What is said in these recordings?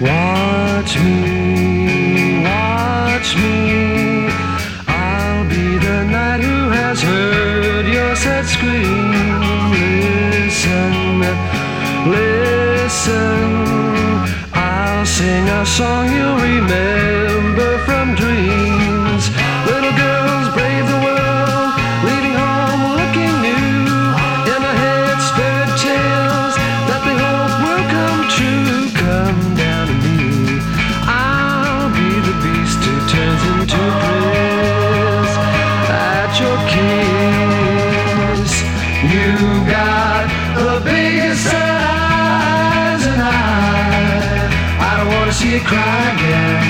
Watch me, watch me. I'll be the knight who has heard your sad scream. Listen, listen. I'll sing a song you'll remember from dreams. Little girls brave the world, leaving home looking new. In their heads fairy tales that they hope will come true. Come down to me, I'll be the beast who turns into praise at your kiss. You got the biggest set eyes, and I don't wanna see you cry again.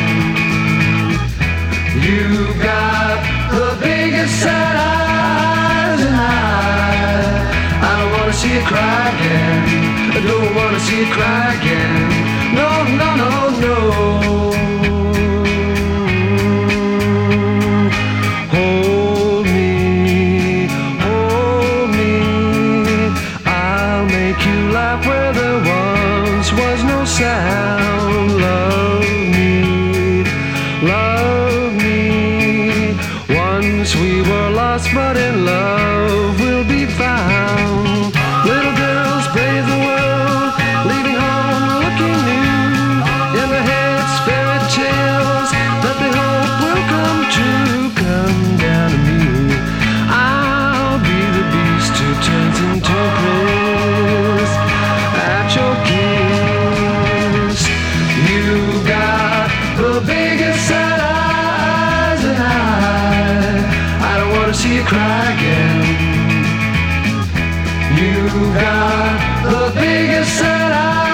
You got the biggest set eyes, and I don't wanna see you cry again. I don't wanna see you cry again. No, no, no, no. Hold me, hold me. I'll make you laugh where there once was no sound. Love me, love me. Once we were lost, but in love we'll be found. Little girls brave the world, leaving home looking new. In their heads fairy tales that they hope will come true. Come down to me, I'll be the beast who turns into praise at your kiss. You got the biggest set eyes, and I don't wanna see you cry again. You got the biggest set eyes.